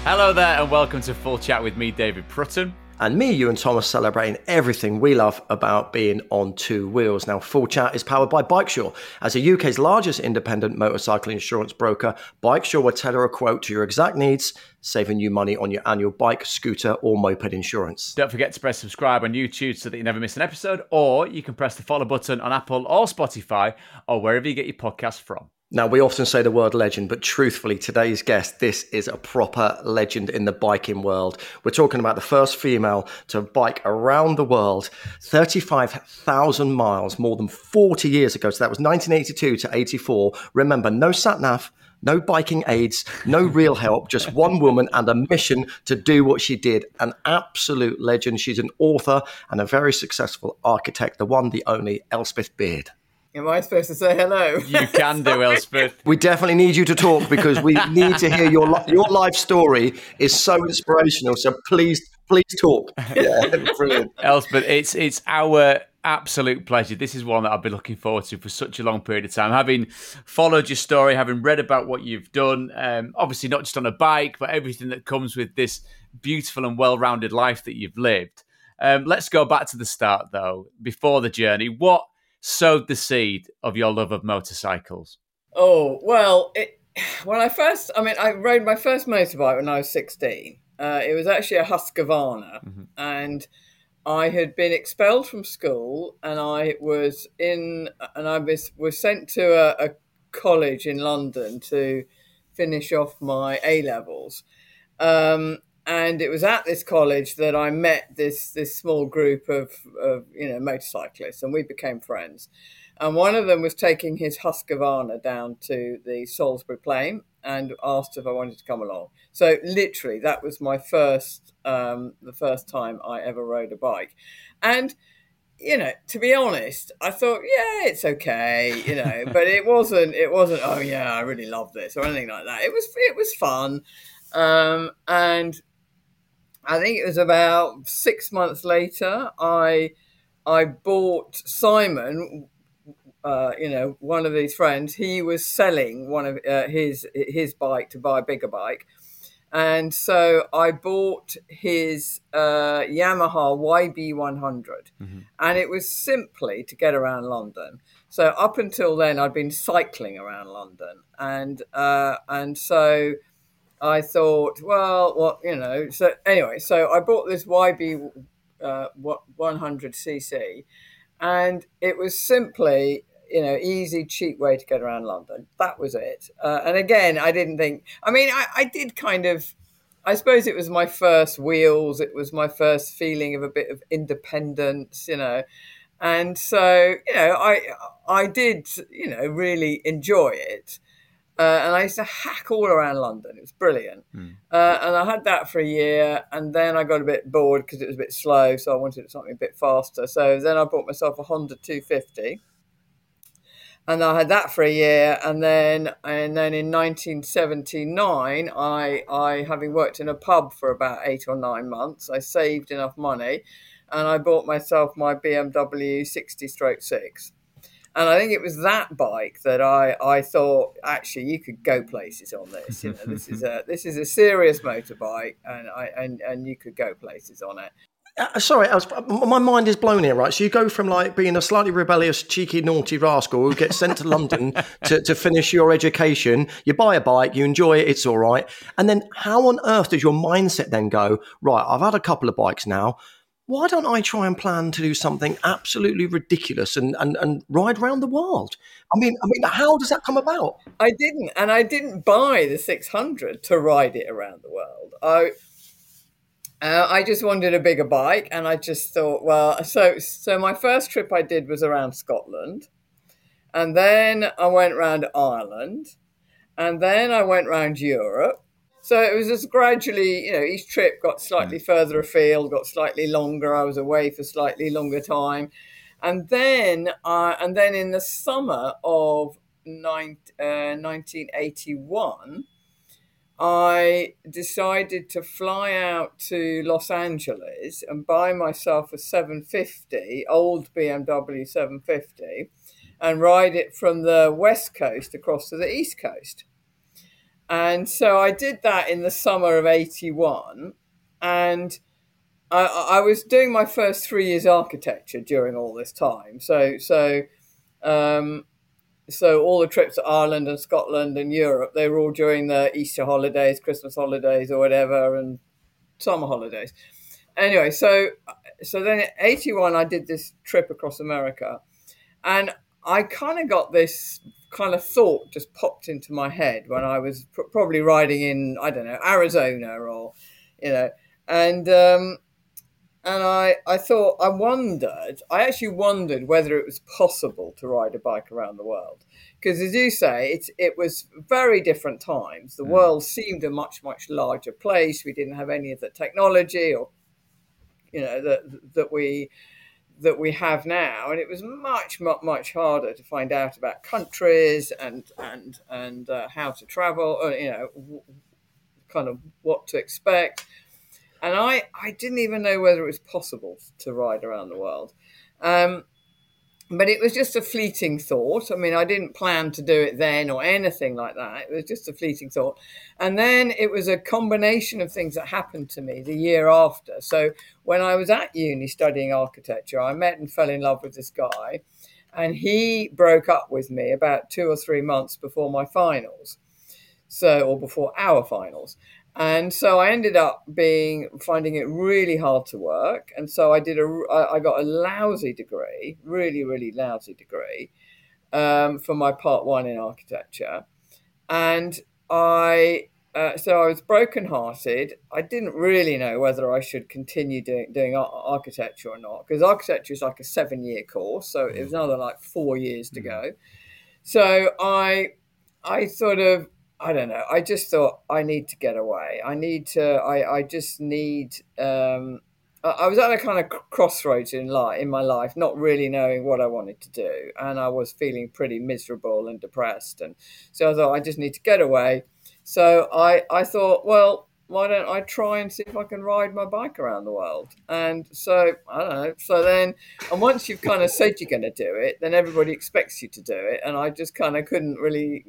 Hello there and welcome to Full Chat with me, David Prutton. And me, Ewan Thomas, celebrating everything we love about being on two wheels. Now, Full Chat is powered by BikeSure. As the UK's largest independent motorcycle insurance broker, BikeSure will tailor a quote to your exact needs, saving you money on your annual bike, scooter or moped insurance. Don't forget to press subscribe on YouTube so that you never miss an episode, or you can press the follow button on Apple or Spotify or wherever you get your podcasts from. Now, we often say the word legend, but truthfully, today's guest, this is a proper legend in the biking world. We're talking about the first female to bike around the world, 35,000 miles, more than 40 years ago. So that was 1982 to 84. Remember, no sat-nav, no biking aids, no real help, just one woman and a mission to do what she did. An absolute legend. She's an author and a very successful architect, the one, the only, Elspeth Beard. Am I supposed to say hello? You can do, Elspeth. We definitely need you to talk because we need to hear your life story is so inspirational. So please talk. Yeah, brilliant. Elspeth, it's our absolute pleasure. This is one that I've been looking forward to for such a long period of time. Having followed your story, having read about what you've done, obviously not just on a bike, but everything that comes with this beautiful and well-rounded life that you've lived. Let's go back to the start, though, before the journey. What sowed the seed of your love of motorcycles? Oh, well, I rode my first motorbike when I was 16. It was actually a Husqvarna, and I had been expelled from school, and I was sent to a college in London to finish off my A-levels. And it was at this college that I met this small group of motorcyclists, and we became friends. And one of them was taking his Husqvarna down to the Salisbury Plain and asked if I wanted to come along. So literally, that was my the first time I ever rode a bike. And to be honest, I thought, yeah, it's okay, but it wasn't. Oh yeah, I really love this or anything like that. It was fun, and I think it was about 6 months later, I bought Simon, one of these friends. He was selling one of his bike to buy a bigger bike. And so I bought his Yamaha YB100, and it was simply to get around London. So up until then, I'd been cycling around London, and so I thought, So anyway, so I bought this YB 100cc, and it was simply, easy, cheap way to get around London. That was it. And again, I didn't think. I mean, I did kind of. I suppose it was my first wheels. It was my first feeling of a bit of independence, and so I did, really enjoy it. And I used to hack all around London. It was brilliant. And I had that for a year. And then I got a bit bored because it was a bit slow. So I wanted something a bit faster. So then I bought myself a Honda 250. And I had that for a year. And then in 1979, I having worked in a pub for about 8 or 9 months, I saved enough money. And I bought myself my BMW 60/6. And I think it was that bike that I thought, actually, you could go places on this. This is a serious motorbike, and you could go places on it. Sorry, my mind is blown here, right? So you go from like being a slightly rebellious, cheeky, naughty rascal who gets sent to London to finish your education. You buy a bike, you enjoy it, it's all right. And then how on earth does your mindset then go, right, I've had a couple of bikes now. Why don't I try and plan to do something absolutely ridiculous and ride around the world? I mean, how does that come about? I didn't buy the 600 to ride it around the world. I just wanted a bigger bike, and I just thought, well, so my first trip I did was around Scotland, and then I went around Ireland, and then I went around Europe. So it was just gradually, each trip got slightly further afield, got slightly longer. I was away for slightly longer time. And then in the summer of 1981, I decided to fly out to Los Angeles and buy myself a 750, old BMW 750, and ride it from the West Coast across to the East Coast. And so I did that in the summer of 81. And I was doing my first 3 years architecture during all this time. So all the trips to Ireland and Scotland and Europe, they were all during the Easter holidays, Christmas holidays or whatever, and summer holidays. Anyway, so then in 81, I did this trip across America, and I kind of got this kind of thought just popped into my head when I was probably riding in, I don't know, Arizona or, and I thought, I actually wondered whether it was possible to ride a bike around the world. Because as you say, it was very different times. The world seemed a much, much larger place. We didn't have any of the technology or, that we have now. And it was much, much, much harder to find out about countries and how to travel, or, kind of what to expect. And I didn't even know whether it was possible to ride around the world. But it was just a fleeting thought. I mean, I didn't plan to do it then or anything like that. It was just a fleeting thought. And then it was a combination of things that happened to me the year after. So when I was at uni studying architecture, I met and fell in love with this guy. And he broke up with me about 2 or 3 months before my finals. Or before our finals. And so I ended up finding it really hard to work. And so I got a lousy degree, really, really lousy degree, for my part 1 in architecture. And so I was brokenhearted. I didn't really know whether I should continue doing architecture or not, because architecture is like a 7-year course. So it was another like 4 years to go. So I sort of, I don't know. I just thought I need to get away. I was at a kind of crossroads in my life, not really knowing what I wanted to do. And I was feeling pretty miserable and depressed. And so I thought I just need to get away. So I thought, well, why don't I try and see if I can ride my bike around the world? And so, I don't know. So then, and once you've kind of said you're going to do it, then everybody expects you to do it. And I just kind of couldn't really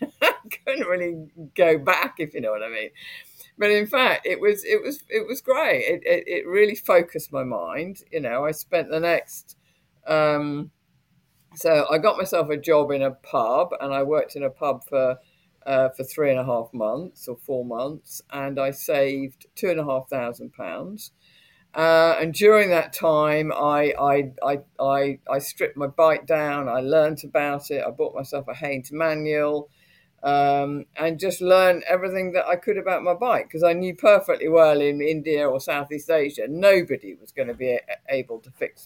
go back, if you know what I mean. But in fact, it was great. It really focused my mind. I spent the next, so I got myself a job in a pub, and I worked in a pub for 3.5 months or 4 months, and I saved £2,500. And during that time, I stripped my bike down. I learned about it. I bought myself a Haynes manual, and just learned everything that I could about my bike, because I knew perfectly well in India or Southeast Asia, nobody was going to be able to fix,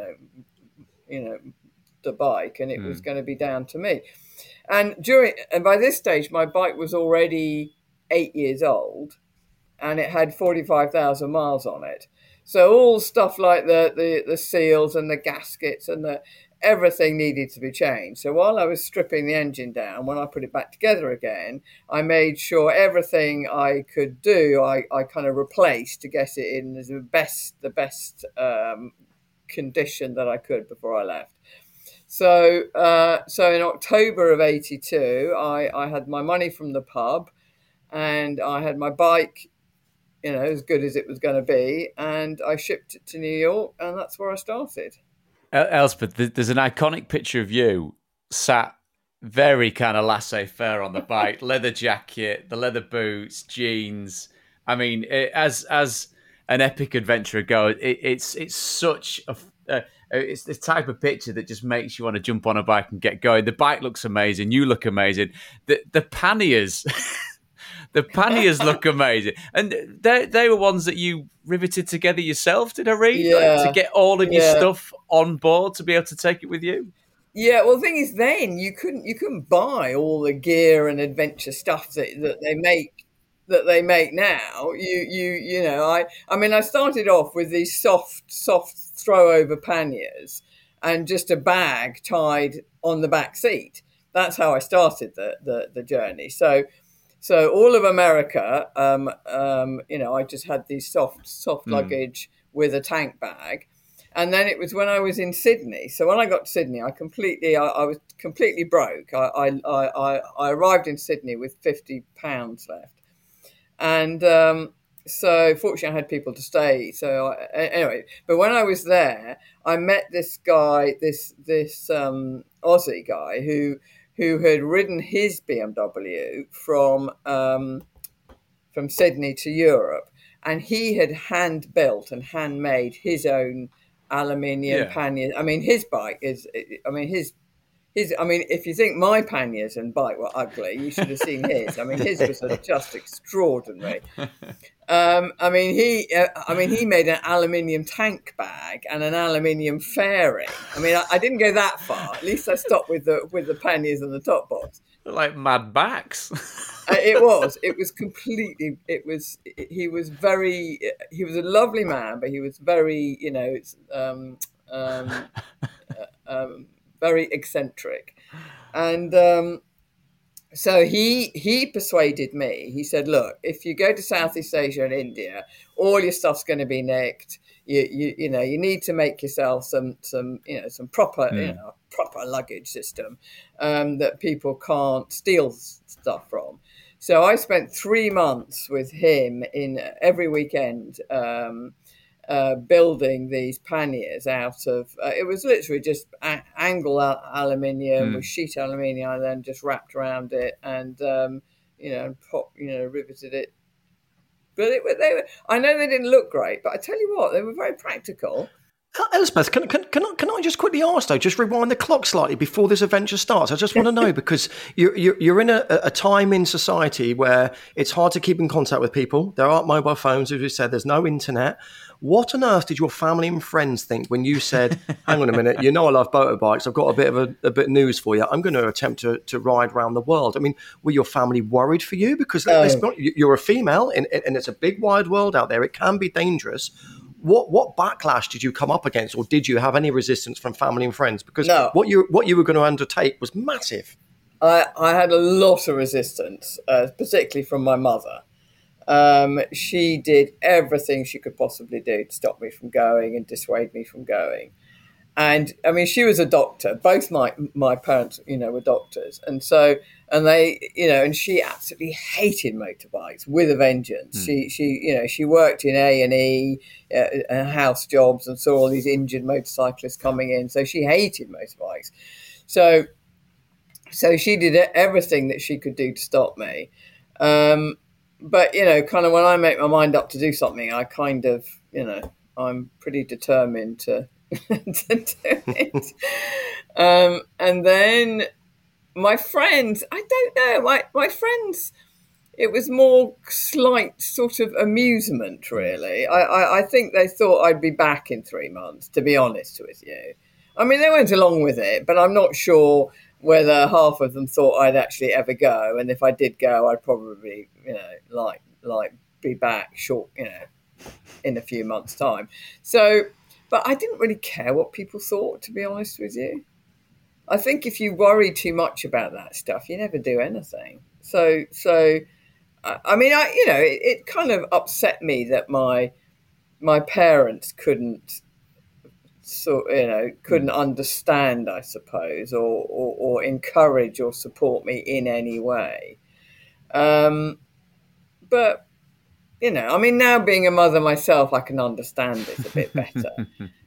the bike, and it was going to be down to me. And by this stage, my bike was already 8 years old, and it had 45,000 miles on it. So all stuff like the seals and the gaskets and everything needed to be changed. So while I was stripping the engine down, when I put it back together again, I made sure everything I could do, I kind of replaced to get it in the best condition that I could before I left. So in October of 82, I had my money from the pub, and I had my bike, as good as it was going to be, and I shipped it to New York, and that's where I started. Elspeth, there's an iconic picture of you sat very kind of laissez-faire on the bike, leather jacket, the leather boots, jeans. I mean, as an epic adventurer goes, it's such it's the type of picture that just makes you want to jump on a bike and get going. The bike looks amazing. You look amazing. The panniers, the panniers look amazing. And they were ones that you riveted together yourself, did I read? Yeah. To get all of your stuff on board to be able to take it with you? Yeah, well, the thing is, then you couldn't buy all the gear and adventure stuff that they make now. I mean, I started off with these soft throw over panniers and just a bag tied on the back seat. That's how I started the journey. So all of America, I just had these soft luggage with a tank bag. And then it was when I was in Sydney. So when I got to Sydney, I was completely broke. I arrived in Sydney with £50 left, and so fortunately I had people to stay. So anyway, but when I was there, I met this guy, this Aussie guy who had ridden his BMW from Sydney to Europe, and he had hand built and handmade his own aluminium panniers. I mean, his bike is. I mean, his. I mean, if you think my panniers and bike were ugly, you should have seen his. I mean, his was just extraordinary. I mean, he made an aluminium tank bag and an aluminium fairing. I mean, I didn't go that far. At least I stopped with the panniers and the top box. Like Mad Max. It was completely. He was a lovely man, but he was very, very eccentric, and so he persuaded me. He said, "Look, if you go to Southeast Asia and India, all your stuff's going to be nicked. You need to make yourself some proper proper luggage system that people can't steal stuff from." So I spent 3 months with him in every weekend. Building these panniers out of it was literally just angle aluminium with sheet aluminium, and then just wrapped around it and riveted it. But I know they didn't look great, but I tell you what, they were very practical. Elspeth, can I just quickly ask though, just rewind the clock slightly before this adventure starts? I just want to know, because you're in a time in society where it's hard to keep in contact with people. There aren't mobile phones, as we said. There's no internet. What on earth did your family and friends think when you said, "Hang on a minute, I love motorbikes. I've got a bit of news for you. I'm going to attempt to ride around the world." I mean, were your family worried for you? Because you're a female, and it's a big wide world out there. It can be dangerous. What backlash did you come up against, or did you have any resistance from family and friends? Because what you were going to undertake was massive. I had a lot of resistance, particularly from my mother. She did everything she could possibly do to stop me from going and dissuade me from going. And I mean, she was a doctor. Both my parents, were doctors, and they, and she absolutely hated motorbikes with a vengeance. She worked in A&E, house jobs, and saw all these injured motorcyclists coming in. So she hated motorbikes. So she did everything that she could do to stop me. But kind of when I make my mind up to do something, I kind of, I'm pretty determined to do it. And then my friends, I don't know, my friends, it was more slight sort of amusement, really. I think they thought I'd be back in 3 months, to be honest with you. I mean, they went along with it, but I'm not sure whether half of them thought I'd actually ever go. And if I did go, I'd probably, like be back short, in a few months' time. So, but I didn't really care what people thought, to be honest with you. I think if you worry too much about that stuff, you never do anything. So I mean, it kind of upset me that my parents couldn't understand, I suppose, or encourage or support me in any way. But I mean, now being a mother myself, I can understand it a bit better.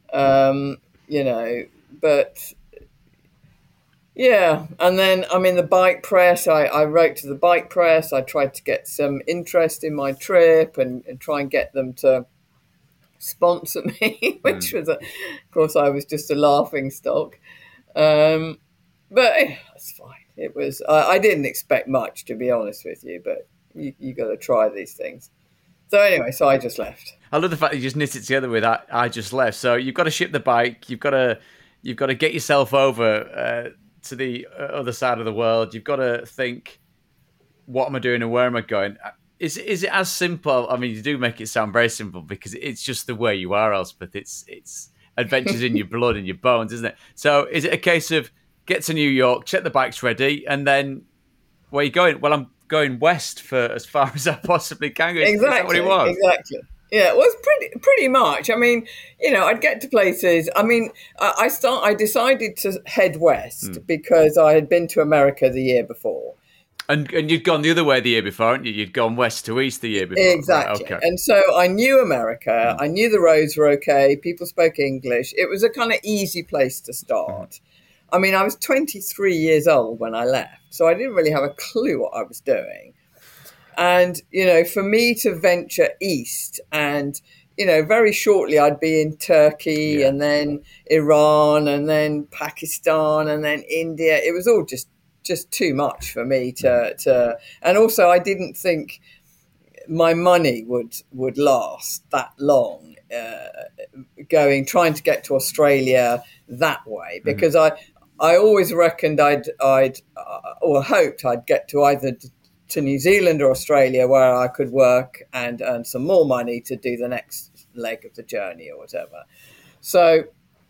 But yeah. And then, I mean, the bike press, I wrote to the bike press. I tried to get some interest in my trip and try and get them to sponsor me, which was, of course, I was just a laughing stock. But it's fine. It was, I didn't expect much, to be honest with you, but you got to try these things. So anyway, I just left. I love the fact that you just knit it together with I just left. So you've got to ship the bike. You've got to get yourself over to the other side of the world. You've got to think, what am I doing and where am I going? Is it as simple? I mean, you do make it sound very simple because it's just the way you are, Elspeth. It's adventures in your blood and your bones, isn't it? So is it a case of get to New York, check the bike's ready, and then where are you going? Well, I'm going west for as far as I possibly can go. Exactly. Is that what it was? Yeah, it was pretty much. I mean, I'd get to places. I mean, I decided to head west because I had been to America the year before. And you'd gone the other way the year before, hadn't you? You'd gone west to east the year before. Exactly. Right, okay. And so I knew America. I knew the roads were okay. People spoke English. It was a kind of easy place to start. I mean, I was 23 years old when I left, so I didn't really have a clue what I was doing. And, for me to venture east and, very shortly I'd be in Turkey and then Iran and then Pakistan and then India. It was all just too much for me to and also I didn't think my money would last that long trying to get to Australia that way, because I always reckoned I'd hoped I'd get to either to New Zealand or Australia, where I could work and earn some more money to do the next leg of the journey or whatever. So,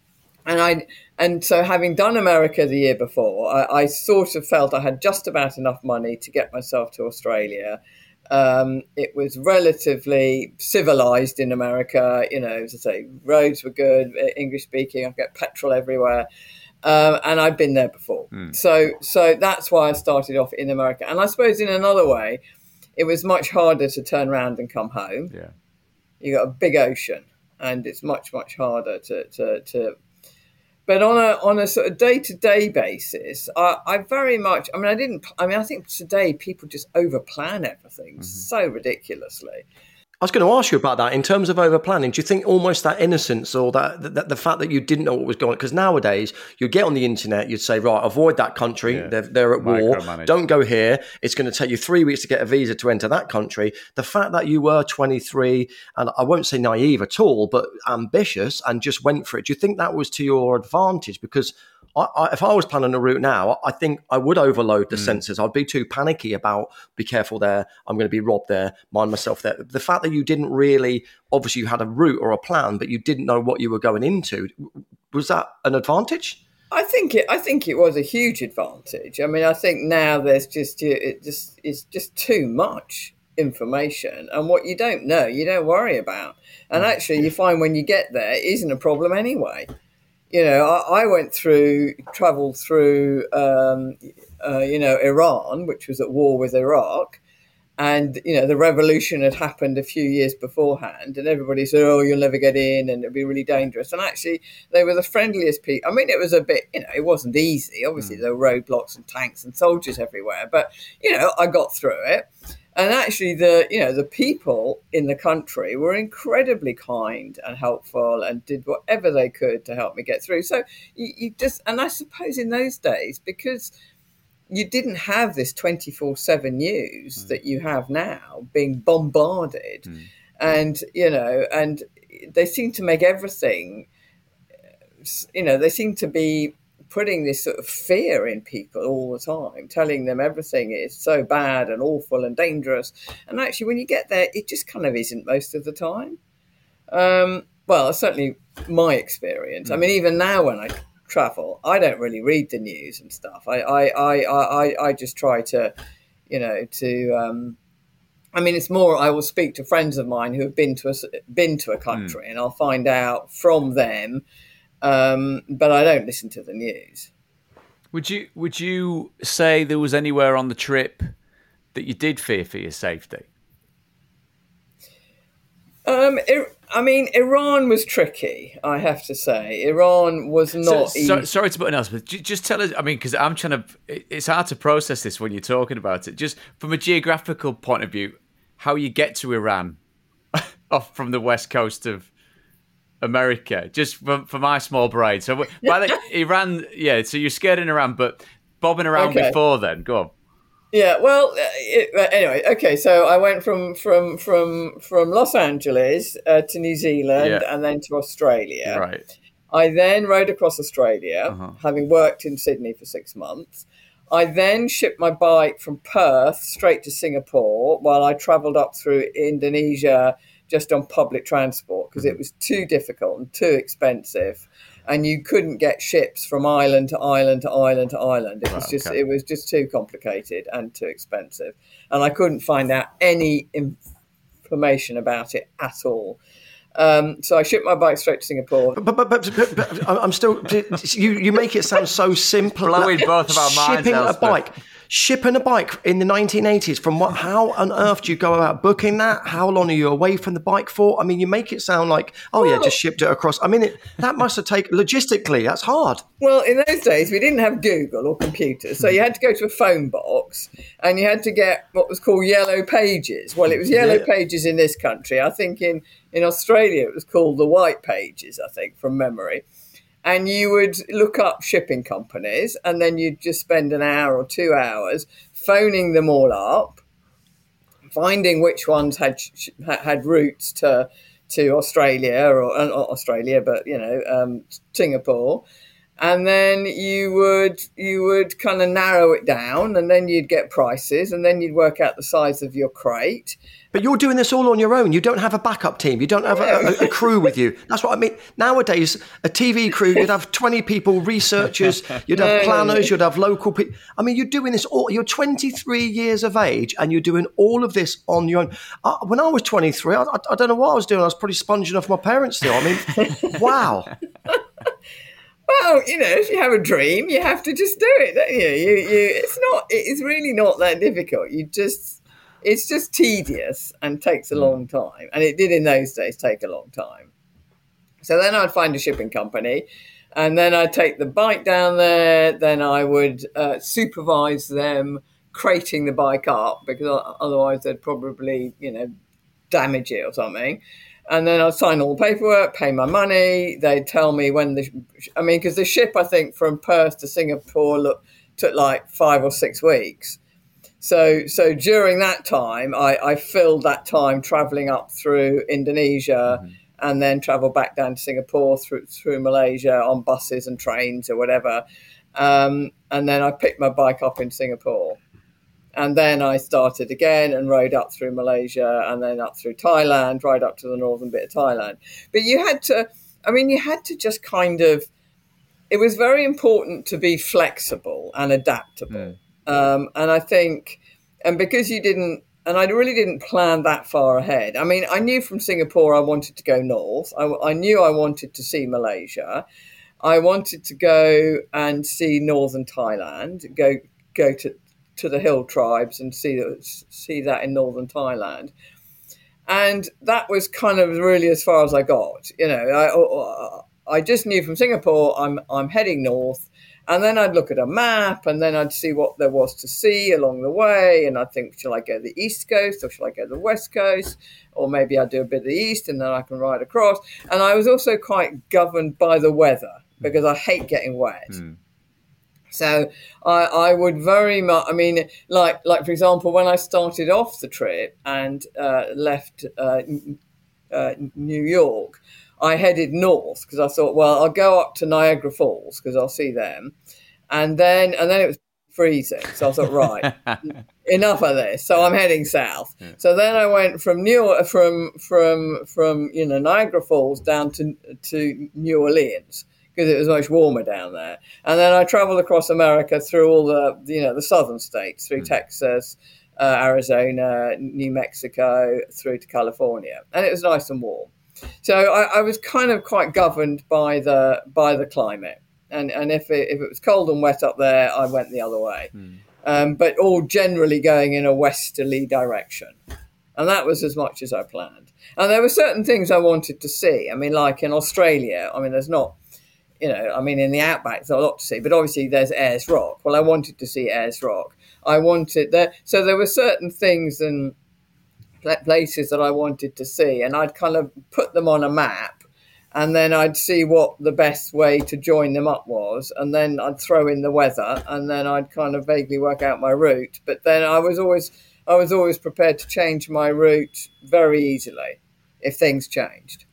so having done America the year before, I sort of felt I had just about enough money to get myself to Australia. It was relatively civilized in America, as I say, roads were good, English speaking, I get petrol everywhere. And I'd been there before. So that's why I started off in America. And I suppose in another way, it was much harder to turn around and come home. Yeah. You got a big ocean and it's much, much harder to but on a sort of day-to-day basis, I think today people just over-plan everything so ridiculously. I was going to ask you about that in terms of over planning. Do you think almost that innocence or that the fact that you didn't know what was going on? Because nowadays you get on the internet, you'd say, right, avoid that country. Yeah. They're at war. Don't go here. It's going to take you 3 weeks to get a visa to enter that country. The fact that you were 23 and I won't say naive at all, but ambitious and just went for it. Do you think that was to your advantage? Because if I was planning a route now, I think I would overload the senses. I'd be too panicky about, be careful there, I'm going to be robbed there, mind myself there. The fact that you didn't really, obviously you had a route or a plan, but you didn't know what you were going into, was that an advantage? I think it was a huge advantage. I mean, I think now there's it's just too much information, and what you don't know, you don't worry about. And actually, you find when you get there, it isn't a problem anyway. I traveled through, Iran, which was at war with Iraq. And, the revolution had happened a few years beforehand. And everybody said, oh, you'll never get in and it'll be really dangerous. And actually, they were the friendliest people. I mean, it was a bit, it wasn't easy. Obviously, there were roadblocks and tanks and soldiers everywhere. But, I got through it. And actually, the people in the country were incredibly kind and helpful and did whatever they could to help me get through. So and I suppose in those days, because you didn't have this 24/7 news that you have now, being bombarded, and and they seem to make everything. They seem to be putting this sort of fear in people all the time, telling them everything is so bad and awful and dangerous. And actually, when you get there, it just kind of isn't most of the time. Well, certainly my experience. I mean, even now when I travel, I don't really read the news and stuff. I just try to, I mean, it's more, I will speak to friends of mine who have been to a country and I'll find out from them. But I don't listen to the news. Would you say there was anywhere on the trip that you did fear for your safety? Iran was tricky, I have to say. Iran was not easy. Sorry to put an else, but just tell us, because I'm trying to, it's hard to process this when you're talking about it. Just from a geographical point of view, how you get to Iran off from the west coast of America, just for my small brain. So by the Iran, so you're scared in Iran, but bobbing around before then. Go on. Yeah, well, anyway, okay. So I went from Los Angeles to New Zealand and then to Australia. Right. I then rode across Australia, having worked in Sydney for 6 months. I then shipped my bike from Perth straight to Singapore while I travelled up through Indonesia just on public transport because it was too difficult and too expensive. And you couldn't get ships from island to island to island to island. It was it was just too complicated and too expensive. And I couldn't find out any information about it at all. So I shipped my bike straight to Singapore. But I'm still. You make it sound so simple. Blowing both of our minds. Shipping a bike in the 1980s. From what? How on earth do you go about booking that? How long are you away from the bike for? I mean, you make it sound like, just shipped it across. I mean, that must have taken logistically. That's hard. Well, in those days, we didn't have Google or computers, so you had to go to a phone box and you had to get what was called Yellow Pages. Well, it was Yellow Pages in this country. I think in Australia it was called the White Pages, I think, from memory. And you would look up shipping companies, and then you'd just spend an hour or 2 hours phoning them all up, finding which ones had routes to Australia or not Australia, but Singapore. And then you would kind of narrow it down, and then you'd get prices, and then you'd work out the size of your crate. But you're doing this all on your own. You don't have a backup team. You don't have a crew with you. That's what I mean. Nowadays, a TV crew, you'd have 20 people, researchers, you'd have planners, you'd have local people. I mean, you're doing this all. You're 23 years of age, and you're doing all of this on your own. When I was 23, I don't know what I was doing. I was probably sponging off my parents still. I mean, wow. Well, if you have a dream, you have to just do it, don't you? It's really not that difficult. It's just tedious and takes a long time. And it did in those days take a long time. So then I'd find a shipping company, and then I'd take the bike down there. Then I would supervise them crating the bike up, because otherwise they'd probably, damage it or something. And then I'd sign all the paperwork, pay my money. They'd tell me when because the ship, I think, from Perth to Singapore took like 5 or 6 weeks. So during that time, I filled that time traveling up through Indonesia and then travel back down to Singapore through Malaysia on buses and trains or whatever. And then I picked my bike up in Singapore. And then I started again and rode up through Malaysia and then up through Thailand, right up to the northern bit of Thailand. But you had to just kind of, it was very important to be flexible and adaptable. And I think, and because I really didn't plan that far ahead. I mean, I knew from Singapore I wanted to go north. I knew I wanted to see Malaysia. I wanted to go and see northern Thailand, go to the hill tribes and see that in northern Thailand. And that was kind of really as far as I got. I just knew from Singapore I'm heading north. And then I'd look at a map, and then I'd see what there was to see along the way. And I'd think, shall I go to the East Coast or shall I go to the West Coast? Or maybe I'd do a bit of the East and then I can ride across. And I was also quite governed by the weather because I hate getting wet. So I would very much, like for example, when I started off the trip and left New York, I headed north because I thought, well, I'll go up to Niagara Falls because I'll see them. And then it was freezing. So I thought, right, enough of this. So I'm heading south. Yeah. So then I went from Niagara Falls down to New Orleans because it was much warmer down there. And then I traveled across America through all the southern states, through Texas, Arizona, New Mexico, through to California. And it was nice and warm. So I was kind of quite governed by the climate, and if it was cold and wet up there, I went the other way, but all generally going in a westerly direction, and that was as much as I planned. And there were certain things I wanted to see. Like in Australia, there's not, in the outback there's a lot to see, but obviously there's Ayers Rock. Well, I wanted to see Ayers Rock. So there were certain things and places that I wanted to see, and I'd kind of put them on a map, and then I'd see what the best way to join them up was, and then I'd throw in the weather, and then I'd kind of vaguely work out my route. But then I was always prepared to change my route very easily if things changed.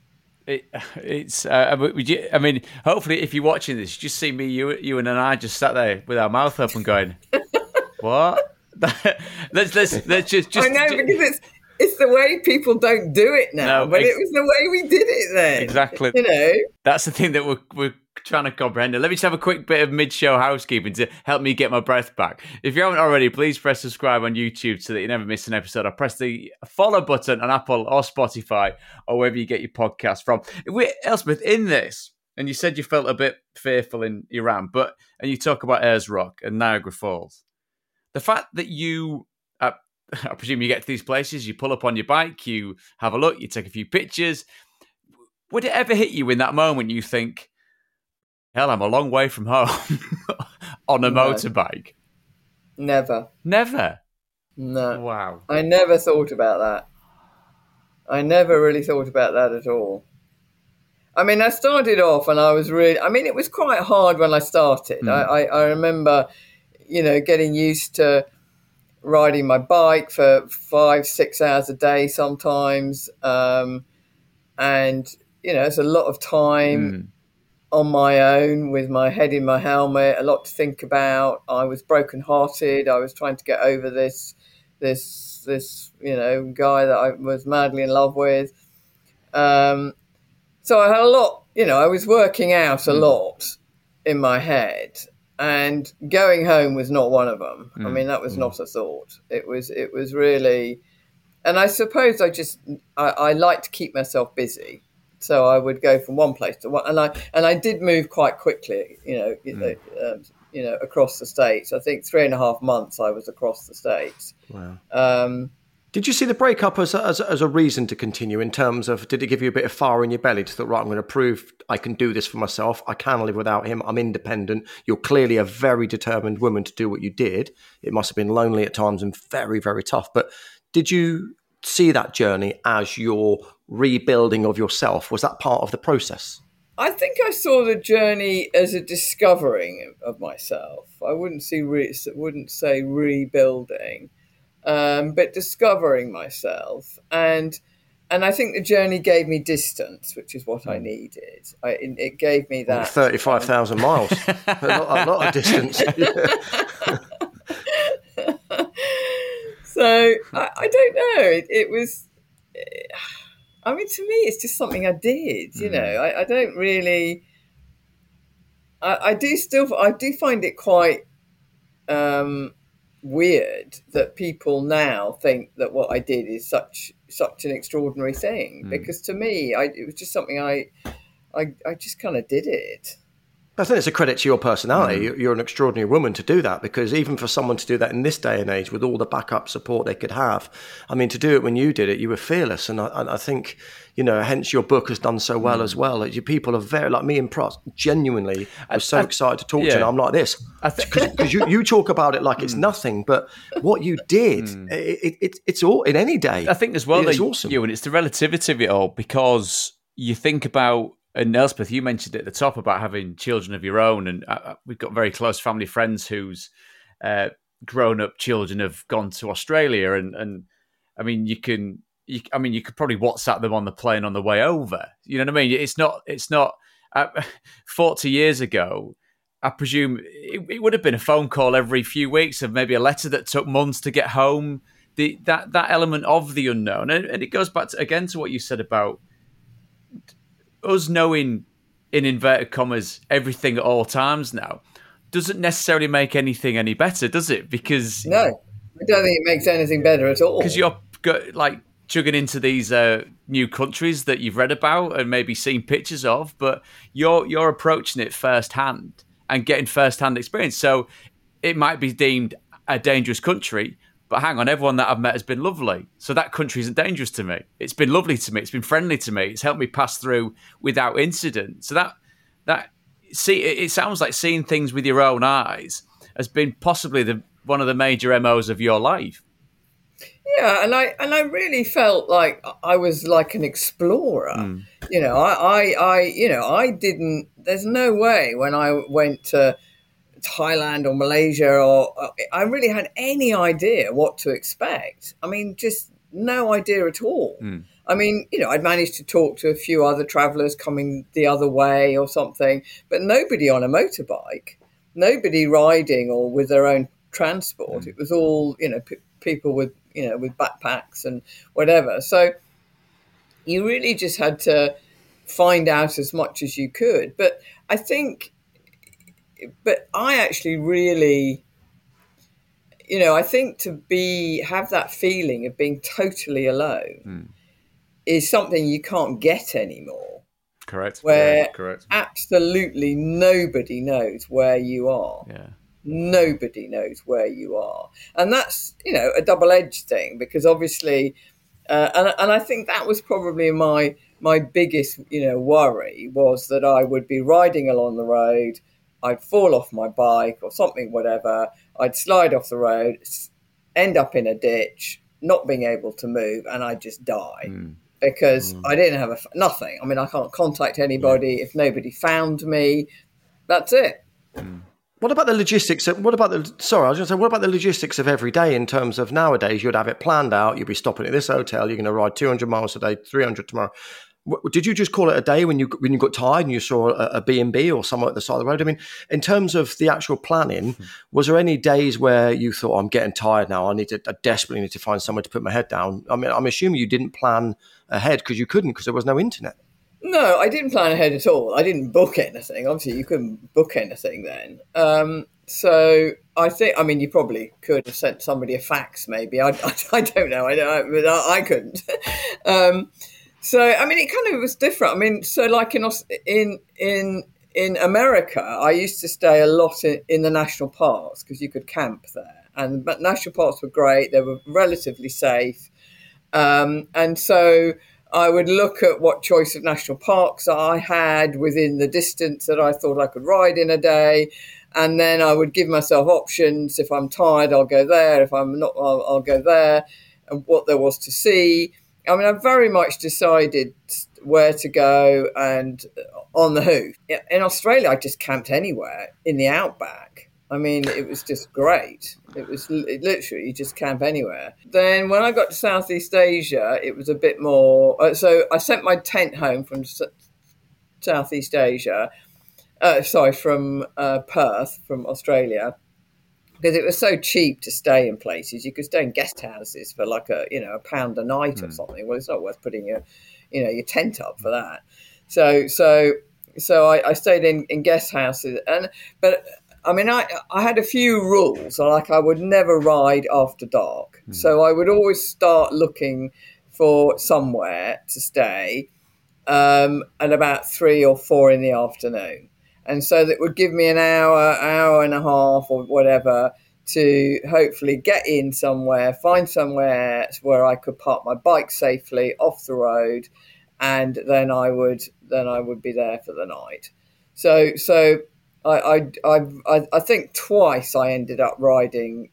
Hopefully if you're watching this, you just see me, you and I just sat there with our mouth open going, what? let's just. I know, because it's the way people don't do it now, but it was the way we did it then. Exactly. That's the thing that we're trying to comprehend it. Let me just have a quick bit of mid-show housekeeping to help me get my breath back. If you haven't already, please press subscribe on YouTube so that you never miss an episode. Or press the follow button on Apple or Spotify or wherever you get your podcast from. Elspeth, in this, and you said you felt a bit fearful in Iran, and you talk about Ayers Rock and Niagara Falls. The fact that you, I presume you get to these places, you pull up on your bike, you have a look, you take a few pictures. Would it ever hit you in that moment you think, hell, I'm a long way from home on a motorbike? Never. Never? No. Wow. I never thought about that. I never really thought about that at all. I mean, I started off and it was quite hard when I started. I remember, getting used to riding my bike for 5-6 hours a day sometimes. And, it's a lot of time on my own with my head in my helmet, a lot to think about. I was brokenhearted. I was trying to get over this guy that I was madly in love with. So I had a lot, I was working out a lot in my head, and going home was not one of them. I mean, that was not a thought. It was really, and I suppose I like to keep myself busy. So I would go from one place to one, and I did move quite quickly, across the States. I think 3.5 months I was across the States. Wow. Did you see the breakup as a reason to continue in terms of, did it give you a bit of fire in your belly to thought, right, I'm going to prove I can do this for myself. I can live without him. I'm independent. You're clearly a very determined woman to do what you did. It must have been lonely at times and very, very tough. But did you see that journey as your rebuilding of yourself? Was that part of the process? I think I saw the journey as a discovering of myself. I wouldn't say rebuilding. But discovering myself, and I think the journey gave me distance, which is what I needed. It gave me that 35,000 miles, a lot of distance. So I don't know. It was. I mean, to me, it's just something I did. I don't really. I do find it quite. Weird that people now think that what I did is such an extraordinary thing, because to me it was just something I just kind of did it. I think it's a credit to your personality. You're an extraordinary woman to do that, because even for someone to do that in this day and age with all the backup support they could have, I mean, to do it when you did it, you were fearless. And I think, hence your book has done so well as well. People are very, like me and Pros, genuinely, I'm so excited to talk to you. And I'm like this, because you talk about it like it's nothing, but what you did, it's all in any day. I think as well, it's awesome. And it's the relativity of it all, because you think about, and Elspeth, you mentioned at the top about having children of your own, and we've got very close family friends whose grown-up children have gone to Australia, and I mean, you could probably WhatsApp them on the plane on the way over. You know what I mean? It's not. 40 years ago, I presume it would have been a phone call every few weeks, of maybe a letter that took months to get home. That element of the unknown, and it goes back again to what you said about us knowing, in inverted commas, everything at all times now doesn't necessarily make anything any better, does it? Because no, I don't think it makes anything better at all. Because you're like chugging into these new countries that you've read about and maybe seen pictures of, but you're approaching it firsthand and getting firsthand experience. So it might be deemed a dangerous country, but hang on, everyone that I've met has been lovely. So that country isn't dangerous to me. It's been lovely to me. It's been friendly to me. It's helped me pass through without incident. So it sounds like seeing things with your own eyes has been possibly one of the major MOs of your life. Yeah, and I really felt like I was like an explorer. I didn't. There's no way when I went to Thailand or Malaysia, or I really had any idea what to expect. I mean, just no idea at all. I mean, I'd managed to talk to a few other travelers coming the other way or something, but nobody on a motorbike, nobody riding or with their own transport. It was all, people with backpacks and whatever. So you really just had to find out as much as you could. But I think, but I actually really, I think to have that feeling of being totally alone is something you can't get anymore. Correct. Where yeah, correct. absolutely nobody knows where you are. Yeah. Nobody knows where you are. And that's, a double-edged thing, because obviously, and I think that was probably my biggest, worry, was that I would be riding along the road, I'd fall off my bike or something, whatever, I'd slide off the road, end up in a ditch, not being able to move, and I'd just die. Because I didn't have nothing. I mean, I can't contact anybody. If nobody found me, that's it. What about the logistics? What about the logistics of every day in terms of nowadays? You'd have it planned out. You'd be stopping at this hotel. You're going to ride 200 miles today, 300 tomorrow. Did you just call it a day when you got tired and you saw a B&B or somewhere at the side of the road? I mean, in terms of the actual planning, was there any days where you thought, I'm getting tired now, I desperately need to find somewhere to put my head down? I mean, I'm assuming you didn't plan ahead because you couldn't, because there was no internet. No, I didn't plan ahead at all. I didn't book anything. Obviously, you couldn't book anything then. So I think, you probably could have sent somebody a fax, maybe. I don't know. I couldn't. So, it kind of was different. So like in America, I used to stay a lot in the national parks because you could camp there. But national parks were great. They were relatively safe. And so I would look at what choice of national parks I had within the distance that I thought I could ride in a day. And then I would give myself options. If I'm tired, I'll go there. If I'm not, I'll go there, and what there was to see. I very much decided where to go and on the hoof. In Australia, I just camped anywhere in the outback. It was just great. It literally, you just camp anywhere. Then when I got to Southeast Asia, it was a bit more... so I sent my tent home from Southeast Asia. From Perth, from Australia. Because it was so cheap to stay in places. You could stay in guest houses for like £1 a night or something. Well, it's not worth putting your tent up for that. So I stayed in guest houses, but I had a few rules. Like I would never ride after dark. So I would always start looking for somewhere to stay at about 3 or 4 in the afternoon. And so that would give me an hour and a half or whatever to hopefully get in somewhere, find somewhere where I could park my bike safely off the road, and then I would be there for the night. So I think twice I ended up riding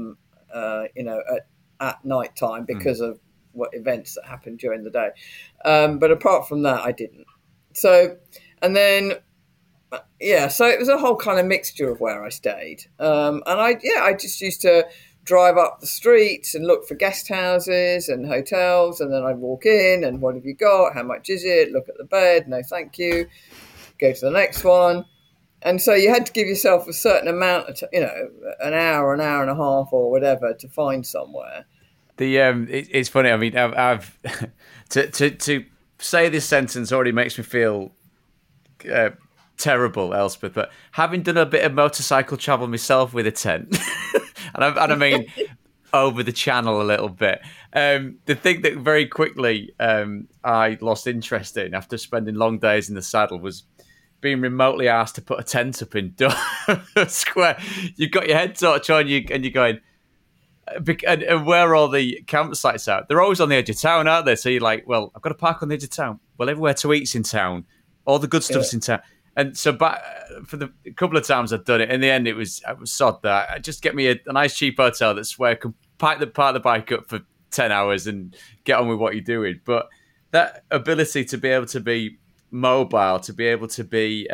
at night time because of what events that happened during the day. But apart from that, I didn't. So, and then. So it was a whole kind of mixture of where I stayed. And I just used to drive up the streets and look for guest houses and hotels, and then I'd walk in and what have you got? How much is it? Look at the bed. No, thank you. Go to the next one. And so you had to give yourself a certain amount of, an hour and a half or whatever to find somewhere. It's funny. I've to say this sentence already makes me feel terrible, Elspeth, but having done a bit of motorcycle travel myself with a tent, and over the channel a little bit, the thing that very quickly I lost interest in after spending long days in the saddle was being remotely asked to put a tent up in Dover Square. You've got your head torch on, and you're going, and where are all the campsites out? They're always on the edge of town, aren't they? So you're like, well, I've got to park on the edge of town. Well, everywhere to eat's in town. All the good stuff's in town. And so back for the couple of times I've done it, in the end I was sod that. Just get me a nice cheap hotel that's where I can park the bike up for 10 hours and get on with what you're doing. But that ability to be able to be mobile, to be able to be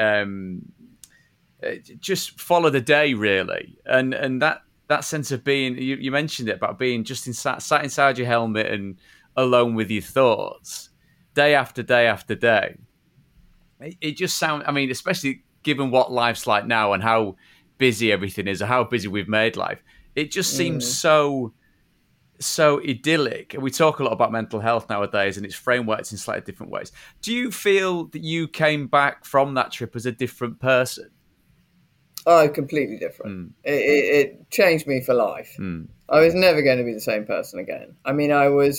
just follow the day, really. And that sense of being, you mentioned it, about being just sat inside your helmet and alone with your thoughts, day after day after day. It just sounds, especially given what life's like now and how busy everything is, or how busy we've made life, it just seems so so idyllic. We talk a lot about mental health nowadays and its frameworks in slightly different ways. Do you feel that you came back from that trip as a different person? Oh, completely different. It changed me for life. I was never going to be the same person again. I mean,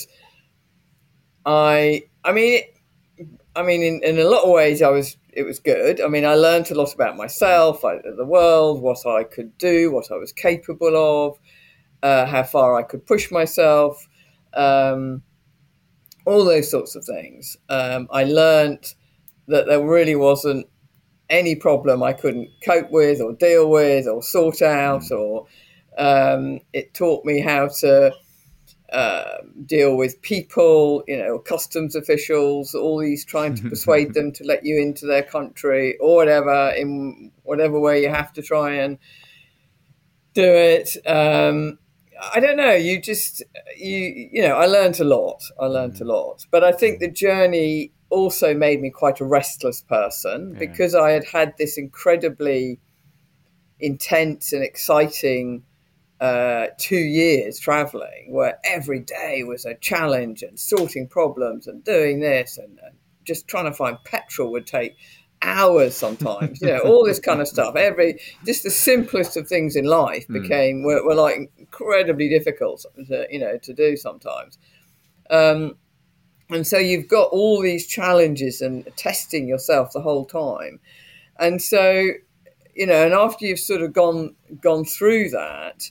in a lot of ways, it was good. I mean, I learned a lot about myself, the world, what I could do, what I was capable of, how far I could push myself, all those sorts of things. I learned that there really wasn't any problem I couldn't cope with or deal with or sort out, or it taught me how to deal with people, customs officials, all these trying to persuade them to let you into their country or whatever, in whatever way you have to try and do it. I don't know. I learned a lot. But I think the journey also made me quite a restless person because I had this incredibly intense and exciting 2 years traveling where every day was a challenge and sorting problems and doing this and just trying to find petrol would take hours sometimes, all this kind of stuff. Just the simplest of things in life were like incredibly difficult to do sometimes. And so you've got all these challenges and testing yourself the whole time. And so, and after you've sort of gone through that,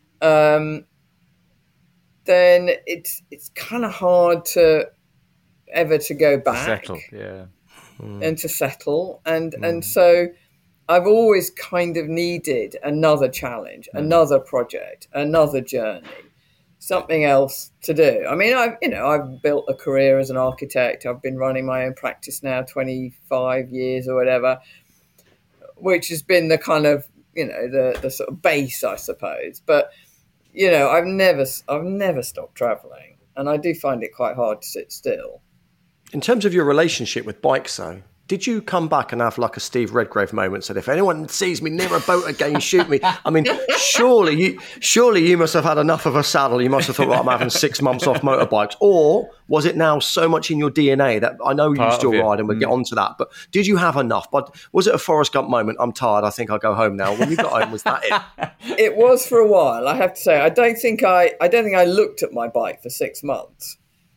then it's kind of hard to go back. Settle, yeah. And to settle. And so I've always kind of needed another challenge, another project, another journey, something else to do. I mean, I've built a career as an architect. I've been running my own practice now 25 years or whatever, which has been the kind of, the sort of base, I suppose. But, I've never stopped traveling, and I do find it quite hard to sit still. In terms of your relationship with bikes, though, did you come back and have like a Steve Redgrave moment? Said, if anyone sees me near a boat again, shoot me. I mean, surely you must have had enough of a saddle. You must have thought, I'm having 6 months off motorbikes. Or was it now so much in your DNA that I know you still ride and we'll get onto that, but did you have enough? But was it a Forrest Gump moment? I'm tired. I think I'll go home now. When you got home, was that it? It was for a while, I have to say. I don't think I looked at my bike for 6 months.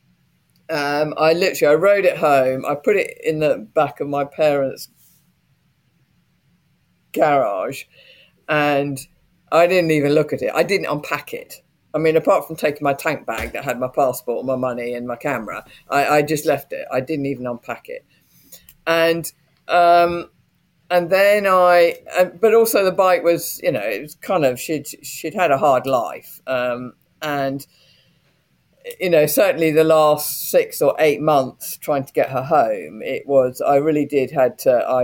I rode it home. I put it in the back of my parents' garage, and I didn't even look at it. I didn't unpack it. I mean, apart from taking my tank bag that had my passport, my money, and my camera, I just left it. I didn't even unpack it. And then but also the bike was, it was kind of, she'd had a hard life, and. Certainly the last 6 or 8 months trying to get her home, I really did have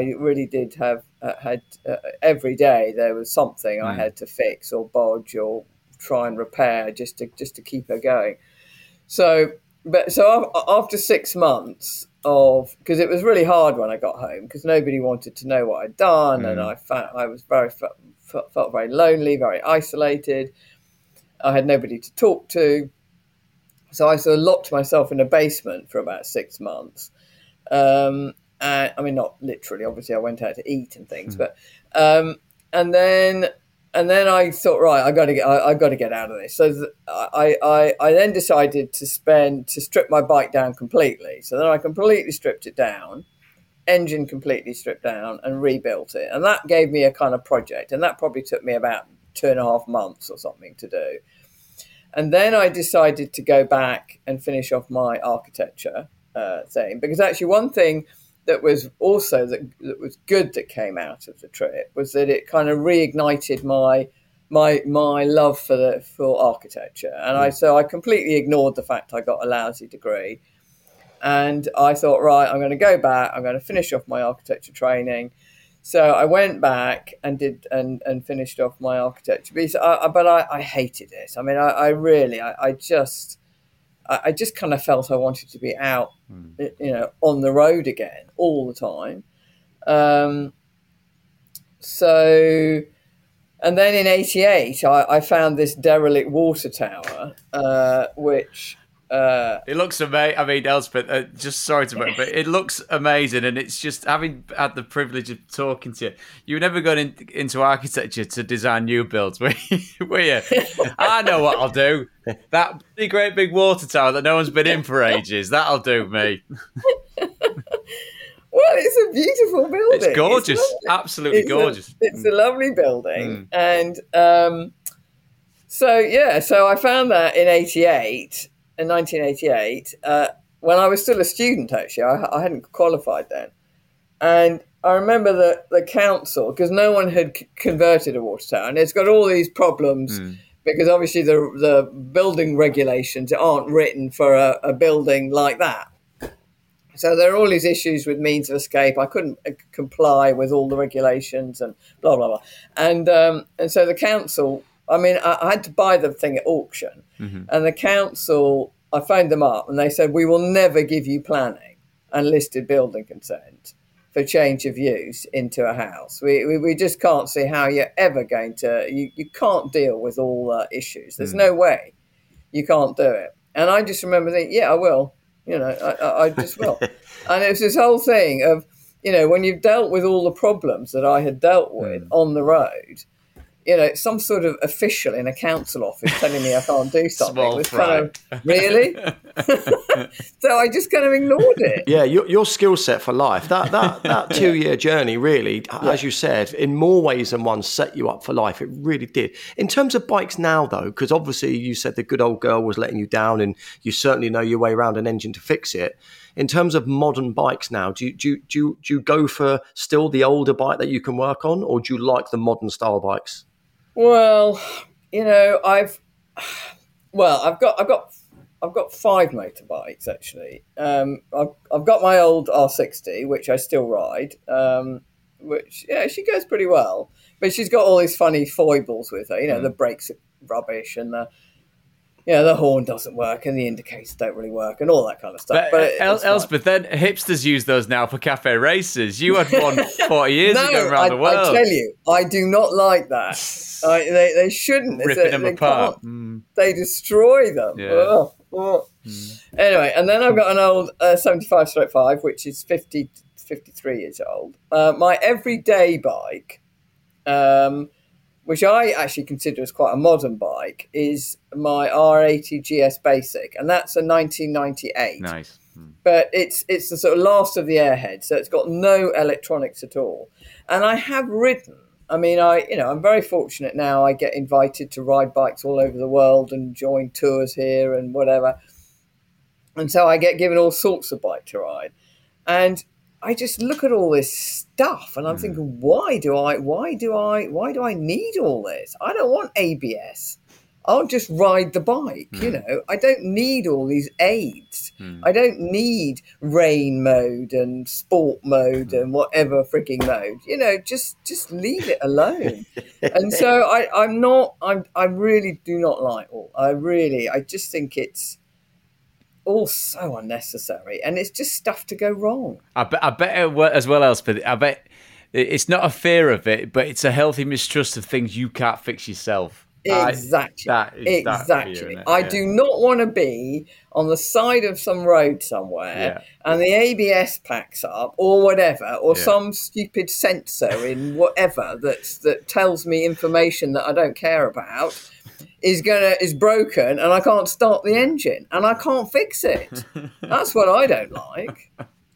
every day there was something I had to fix or bodge or try and repair just to keep her going. So after 6 months because it was really hard when I got home because nobody wanted to know what I'd done, and I was felt very lonely, very isolated. I had nobody to talk to. So I sort of locked myself in a basement for about 6 months. I mean, not literally, obviously I went out to eat and things, but, and then I thought, right, I got to get out of this. So I then decided to strip my bike down completely. So then I completely stripped it down, engine completely stripped down, and rebuilt it. And that gave me a kind of project. And that probably took me about 2.5 months or something to do. And then I decided to go back and finish off my architecture thing, because actually one thing that was also that was good that came out of the trip was that it kind of reignited my love for architecture, and so I completely ignored the fact I got a lousy degree, and I thought, right, I'm going to go back, I'm going to finish off my architecture training. So I went back and did and finished off my architecture piece. But I hated it. I mean, I just kind of felt I wanted to be out, on the road again all the time. So And then in '88, I found this derelict water tower, which... it looks amazing. I mean, Elspeth, just sorry to but it looks amazing, and it's just having had the privilege of talking to you. You were never going into architecture to design new builds, were you? I know what I'll do. That great big water tower that no one's been in for ages. That'll do me. Well, it's a beautiful building. It's gorgeous, absolutely gorgeous. It's a lovely building, and so I found that in '88. In 1988, when I was still a student, actually, I hadn't qualified then. And I remember that the council, because no one had converted a water tower, and it's got all these problems because obviously the building regulations aren't written for a building like that. So there are all these issues with means of escape. I couldn't comply with all the regulations and blah, blah, blah. And so the council... I mean, I had to buy the thing at auction, and the council, I phoned them up, and they said, we will never give you planning and listed building consent for change of use into a house. We just can't see how you're ever going to, you can't deal with all the issues. There's no way you can't do it. And I just remember thinking, yeah, I will. I just will. And it was this whole thing of, when you've dealt with all the problems that I had dealt with on the road, some sort of official in a council office telling me I can't do something was kind of, really? So I just kind of ignored it. Yeah, your skill set for life, that 2-year journey really, as you said, in more ways than one set you up for life. It really did. In terms of bikes now, though, because obviously you said the good old girl was letting you down and you certainly know your way around an engine to fix it. In terms of modern bikes now, do you go for still the older bike that you can work on, or do you like the modern style bikes? Well, I've got 5 motorbikes actually. I've got my old R60, which I still ride. Which she goes pretty well, but she's got all these funny foibles with her. The brakes are rubbish, and the horn doesn't work, and the indicators don't really work, and all that kind of stuff. But Elspeth, then hipsters use those now for cafe races. You had one 40 years ago around the world. I tell you, I do not like that. They shouldn't. Ripping them apart. They destroy them. Yeah. Anyway, and then I've got an old 75/5, which is 53 years old. My everyday bike, which I actually consider as quite a modern bike, is my R80 GS Basic, and that's a 1998. Nice. But it's the sort of last of the Airhead, so it's got no electronics at all. And I have ridden. I mean, I'm very fortunate now. I get invited to ride bikes all over the world and join tours here and whatever. And so I get given all sorts of bike to ride. And I just look at all this stuff and I'm thinking, why do I need all this? I don't want ABS. I'll just ride the bike, I don't need all these aids. I don't need rain mode and sport mode and whatever freaking mode. Just leave it alone. And so I really do not like I just think it's all so unnecessary, and it's just stuff to go wrong. I bet as well, Elspeth, I bet it's not a fear of it, but it's a healthy mistrust of things you can't fix yourself. Exactly. Exactly. I do not want to be on the side of some road somewhere and the ABS packs up or whatever, or some stupid sensor in whatever that tells me information that I don't care about is broken, and I can't start the engine and I can't fix it. That's what I don't like.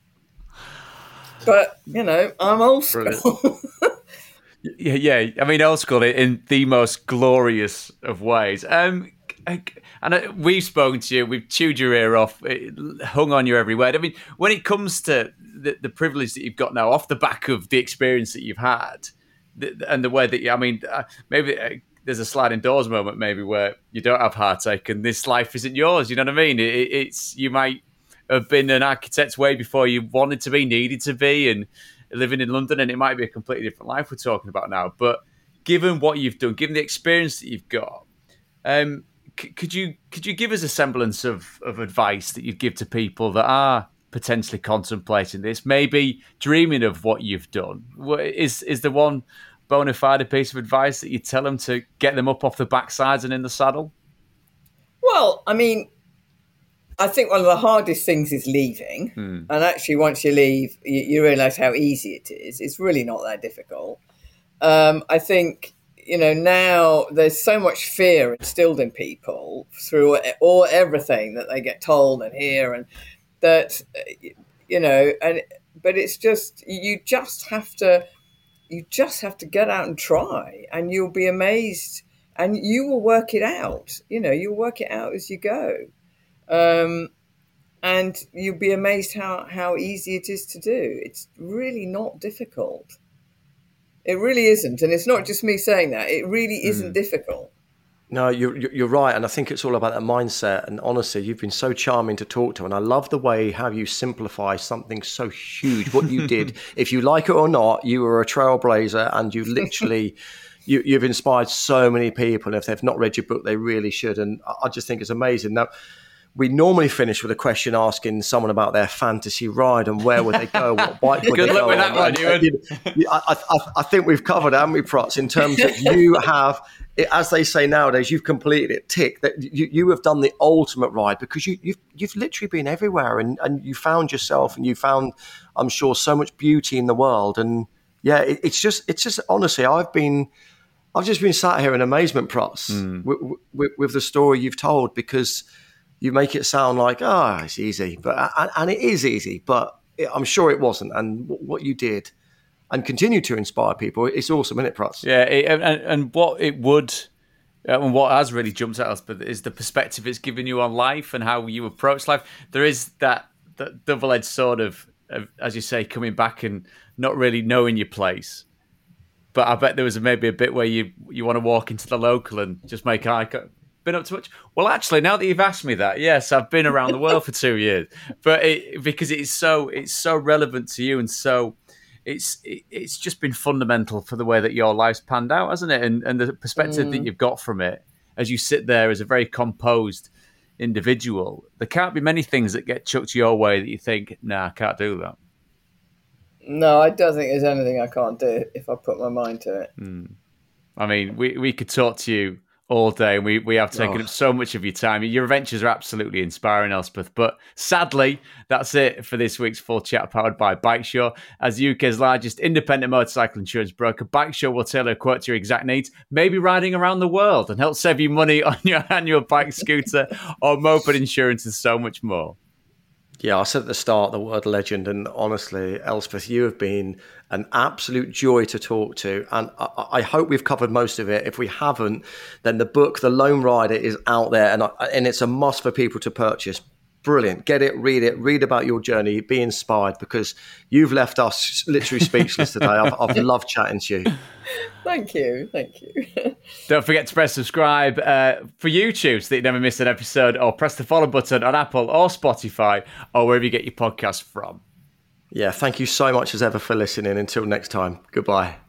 But I'm old school. Yeah. I mean, old school in the most glorious of ways. And we've spoken to you, we've chewed your ear off, hung on your every word. I mean, when it comes to the privilege that you've got now off the back of the experience that you've had, and the way that maybe there's a sliding doors moment, maybe where you don't have heartache and this life isn't yours. You know what I mean? It's you might have been an architect way before you wanted to be, needed to be, and living in London, and it might be a completely different life we're talking about now. But given what you've done, given the experience that you've got, could you give us a semblance of advice that you'd give to people that are potentially contemplating this, maybe dreaming of what you've done? Is there one bona fide piece of advice that you tell them to get them up off the backsides and in the saddle? Well, I mean, I think one of the hardest things is leaving. And actually, once you leave, you realise how easy it is. It's really not that difficult. I think, now there's so much fear instilled in people through everything that they get told and hear, and that, but it's just, you just have to get out and try, and you'll be amazed, and you will work it out. You'll work it out as you go. And you'll be amazed how easy it is to do. It's really not difficult. It really isn't. And it's not just me saying that. It really isn't difficult. No, you're right. And I think it's all about that mindset. And honestly, you've been so charming to talk to. And I love the way how you simplify something so huge. What you did, if you like it or not, you were a trailblazer, and you literally... You've inspired so many people. And if they've not read your book, they really should. And I just think it's amazing. Now, we normally finish with a question asking someone about their fantasy ride and where would they go, what bike would they go on. Good luck with that one, Ewan. I think we've covered, haven't we, Protz, in terms of you have, as they say nowadays, you've completed it, tick, that you have done the ultimate ride, because you've literally been everywhere, and you found yourself, and you found, I'm sure, so much beauty in the world. And yeah, it's just honestly, I've just been sat here in amazement, Protz, with the story you've told, because you make it sound like, it's easy, and it is easy, but I'm sure it wasn't. And what you did and continue to inspire people, it's awesome, isn't it, Protz? Yeah, and what it would, and what has really jumped at us, but is the perspective it's given you on life and how you approach life. There is that double-edged sword of, as you say, coming back and not really knowing your place. But I bet there was maybe a bit where you want to walk into the local and just make eye contact. Been up to much? Well, actually, now that you've asked me that, yes, I've been around the world for 2 years. But because it's so relevant to you, and so it's just been fundamental for the way that your life's panned out, hasn't it? And the perspective that you've got from it as you sit there as a very composed individual. There can't be many things that get chucked your way that you think, nah, I can't do that. No, I don't think there's anything I can't do if I put my mind to it. I mean, we could talk to you all day, and we have taken up so much of your time. Your adventures are absolutely inspiring, Elspeth. But sadly, that's it for this week's Full Chat, powered by BikeSure. As the UK's largest independent motorcycle insurance broker, BikeSure will tailor a quote to your exact needs, maybe riding around the world, and help save you money on your annual bike, scooter, or moped insurance, and so much more. Yeah, I said at the start the word legend, and honestly, Elspeth, you have been an absolute joy to talk to, and I hope we've covered most of it. If we haven't, then the book, The Lone Rider, is out there, and it's a must for people to purchase. Brilliant. Get it, read about your journey, be inspired, because you've left us literally speechless today. I've loved chatting to you. Thank you. Don't forget to press subscribe for YouTube so that you never miss an episode, or press the follow button on Apple or Spotify or wherever you get your podcast from. Yeah, thank you so much as ever for listening. Until next time, goodbye.